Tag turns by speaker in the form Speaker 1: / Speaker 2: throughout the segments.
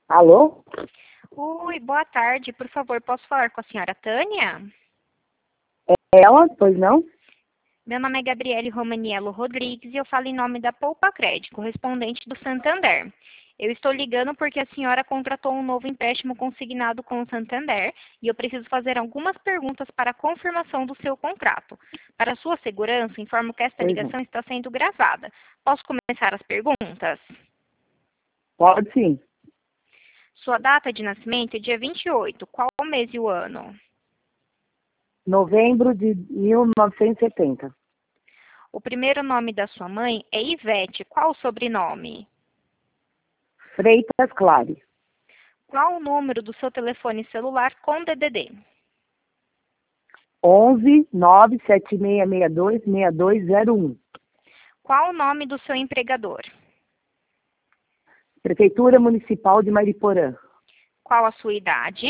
Speaker 1: Alô?
Speaker 2: Oi, boa tarde. Por favor, posso falar com a senhora Tânia?
Speaker 1: Ela? Pois não?
Speaker 2: Meu nome é Gabriele Romaniello Rodrigues e eu falo em nome da Poupa Crédito, correspondente do Santander. Eu estou ligando porque a senhora contratou um novo empréstimo consignado com o Santander e eu preciso fazer algumas perguntas para a confirmação do seu contrato. Para sua segurança, informo que esta
Speaker 1: Pois não.
Speaker 2: ligação está sendo gravada. Posso começar as perguntas?
Speaker 1: Pode sim.
Speaker 2: Sua data de nascimento é dia 28. Qual o mês e o ano?
Speaker 1: Novembro de 1970.
Speaker 2: O primeiro nome da sua mãe é Ivete. Qual o sobrenome?
Speaker 1: Freitas Clare.
Speaker 2: Qual o número do seu telefone celular com DDD?
Speaker 1: 11 97662 6201.
Speaker 2: Qual o nome do seu empregador?
Speaker 1: Prefeitura Municipal de Mariporã.
Speaker 2: Qual a sua idade?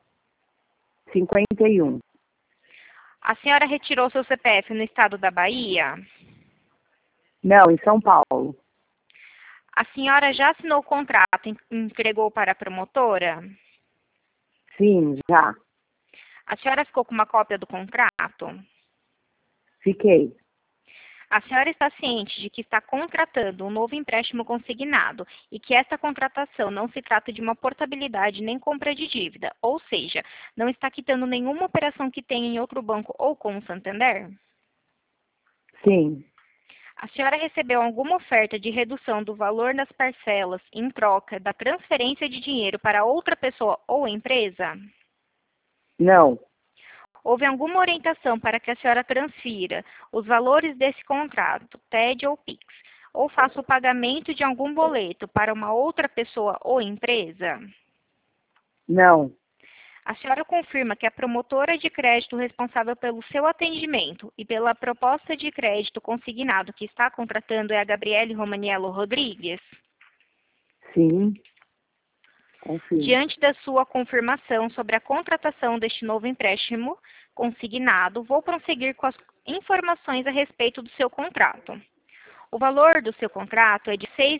Speaker 1: 51.
Speaker 2: A senhora retirou seu CPF no estado da Bahia?
Speaker 1: Não, em São Paulo.
Speaker 2: A senhora já assinou o contrato e entregou para a promotora?
Speaker 1: Sim, já.
Speaker 2: A senhora ficou com uma cópia do contrato?
Speaker 1: Fiquei.
Speaker 2: A senhora está ciente de que está contratando um novo empréstimo consignado e que esta contratação não se trata de uma portabilidade nem compra de dívida, ou seja, não está quitando nenhuma operação que tenha em outro banco ou com o Santander?
Speaker 1: Sim.
Speaker 2: A senhora recebeu alguma oferta de redução do valor das parcelas em troca da transferência de dinheiro para outra pessoa ou empresa?
Speaker 1: Não.
Speaker 2: Houve alguma orientação para que a senhora transfira os valores desse contrato, TED ou PIX, ou faça o pagamento de algum boleto para uma outra pessoa ou empresa?
Speaker 1: Não.
Speaker 2: A senhora confirma que a promotora de crédito responsável pelo seu atendimento e pela proposta de crédito consignado que está contratando é a Gabriele Romaniello Rodrigues?
Speaker 1: Sim. Confirmo.
Speaker 2: Diante da sua confirmação sobre a contratação deste novo empréstimo consignado, vou prosseguir com as informações a respeito do seu contrato. O valor do seu contrato é de R$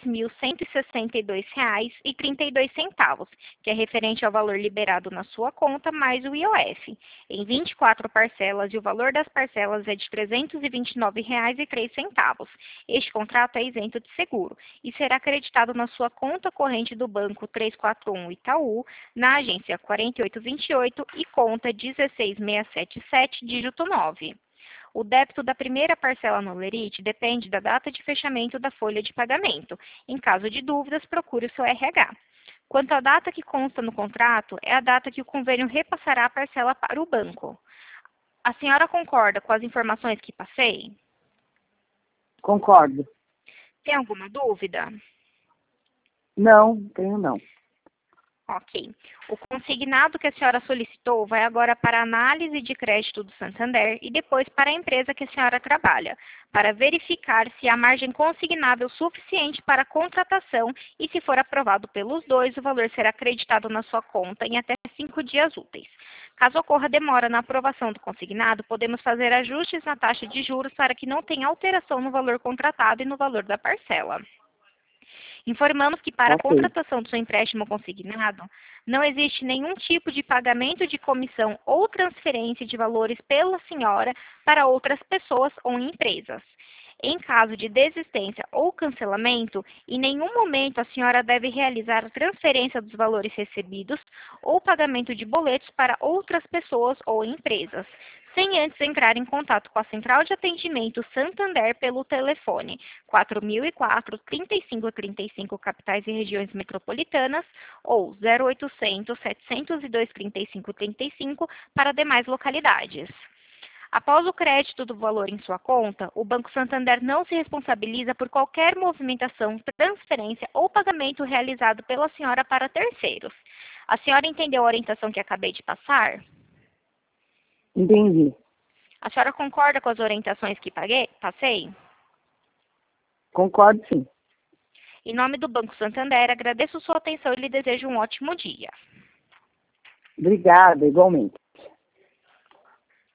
Speaker 2: 6.162,32, que é referente ao valor liberado na sua conta mais o IOF, em 24 parcelas, e o valor das parcelas é de R$ 329,03. Este contrato é isento de seguro e será acreditado na sua conta corrente do Banco 341 Itaú, na agência 4828 e conta 16677, dígito 9. O débito da primeira parcela no Lerite depende da data de fechamento da folha de pagamento. Em caso de dúvidas, procure o seu RH. Quanto à data que consta no contrato, é a data que o convênio repassará a parcela para o banco. A senhora concorda com as informações que passei?
Speaker 1: Concordo.
Speaker 2: Tem alguma dúvida?
Speaker 1: Não, tenho não.
Speaker 2: Ok. O consignado que a senhora solicitou vai agora para a análise de crédito do Santander e depois para a empresa que a senhora trabalha, para verificar se há margem consignável suficiente para a contratação e, se for aprovado pelos dois, o valor será acreditado na sua conta em até 5 dias úteis. Caso ocorra demora na aprovação do consignado, podemos fazer ajustes na taxa de juros para que não tenha alteração no valor contratado e no valor da parcela. Informamos que para a
Speaker 1: Ok.
Speaker 2: contratação do seu empréstimo consignado, não existe nenhum tipo de pagamento de comissão ou transferência de valores pela senhora para outras pessoas ou empresas. Em caso de desistência ou cancelamento, em nenhum momento a senhora deve realizar a transferência dos valores recebidos ou pagamento de boletos para outras pessoas ou empresas, sem antes entrar em contato com a Central de Atendimento Santander pelo telefone 4004-3535, capitais e regiões metropolitanas, ou 0800-702-3535 para demais localidades. Após o crédito do valor em sua conta, o Banco Santander não se responsabiliza por qualquer movimentação, transferência ou pagamento realizado pela senhora para terceiros. A senhora entendeu a orientação que acabei de passar?
Speaker 1: Entendi.
Speaker 2: A senhora concorda com as orientações que passei?
Speaker 1: Concordo sim.
Speaker 2: Em nome do Banco Santander, agradeço sua atenção e lhe desejo um ótimo dia.
Speaker 1: Obrigada, igualmente.